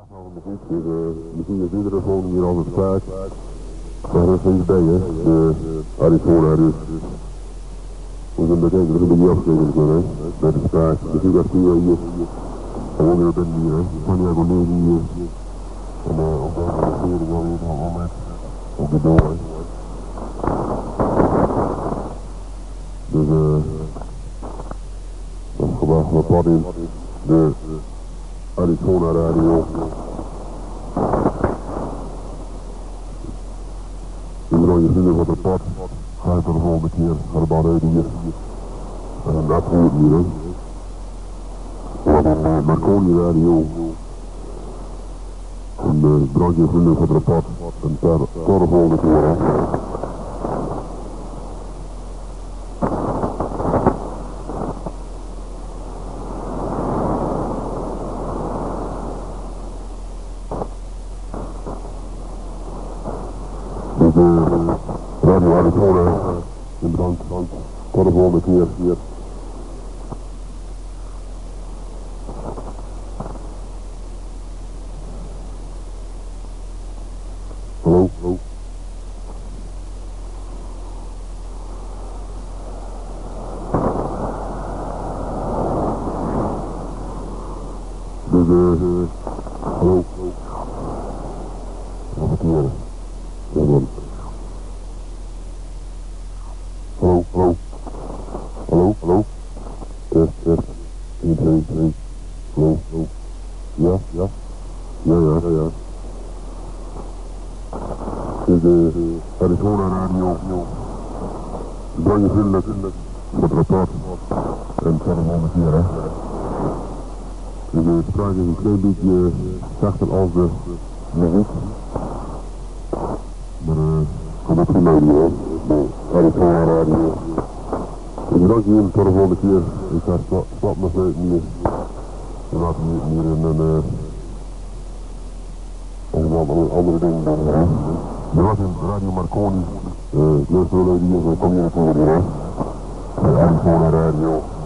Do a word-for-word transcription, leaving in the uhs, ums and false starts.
Dus, uh, misschien je videofoon hier als het vaak. Maar dat is niet bij, hè. De Arizona dus. We zijn bekend dat we die afsteken kunnen, hè. Bij de spaak. De Sugartia hier. Gewoon weer ben hier, hè. Santiago negen hier. En uh, op deze regering alweer van moment. Op de door, hè. Dus eh, dat gewacht wat wat in de Arizona radio. Ik bedoel, je vrienden van het pad, ga je er de volgende keer, ga de baan uit hier. En dat hoort hier, hè. Wat een uh, Marconi radio. En uh, bedankt je vrienden van het pad. En tot de volgende keer, hè. Dus uh, Radio Arizona, en bedankt, tot de volgende keer hier. Hallo, hallo. Dus uh, uh hallo, hallo. Nog een keer. Ja, man. Hallo, hallo. Hallo, hallo. Test, test. één, twee, twee. Hallo, hallo. Ja, ja. Ja, ja, ja, ja. Dit is de Arizona radio. Bedankt je vriendelijk voor het rapport. En tot de volgende keer, hè. Dus de spraak is een klein beetje zachter als de muziek. Maar uh, kom op die radio, hè. De Arizona radio. Ik bedank je tot de volgende keer. Ik ga slap me sluiten hier. We laten hier in een uh, allemaal andere dingen doen, hè. Er was een Radio Marconi. Uh, ik luister wel uit hier, zo kom je natuurlijk, hè. De Arizona radio.